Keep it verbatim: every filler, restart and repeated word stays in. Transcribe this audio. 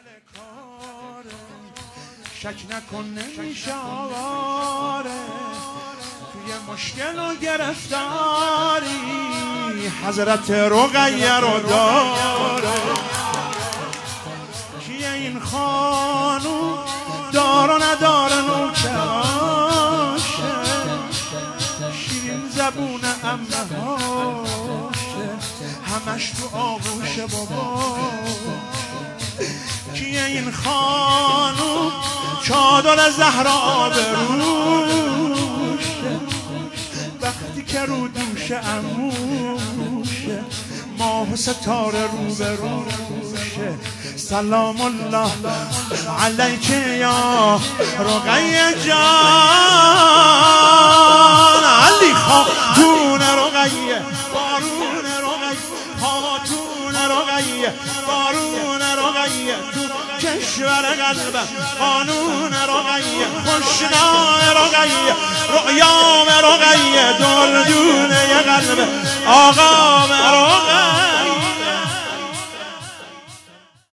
شک نکن نمیشه آواره توی مشکل و گرفتاری حضرت رقیه رو داره. کیه این خانوم دار و نداره نوکراشه شیرین زبون امه هاشه همش تو آغوش بابا. کیه این خانوم چادر زهرا به روشه وقتی که رو دوش عموشه ماه و ستاره رو به روشه. سلام الله علیک یا رقیه جان علی خاتون رقیه بارون رقیه خاتون رقیه بارون رقیه تو کشور قلبم قانون رقیه خوشنام رقیه رؤیام رقیه دلدونه قلب آقام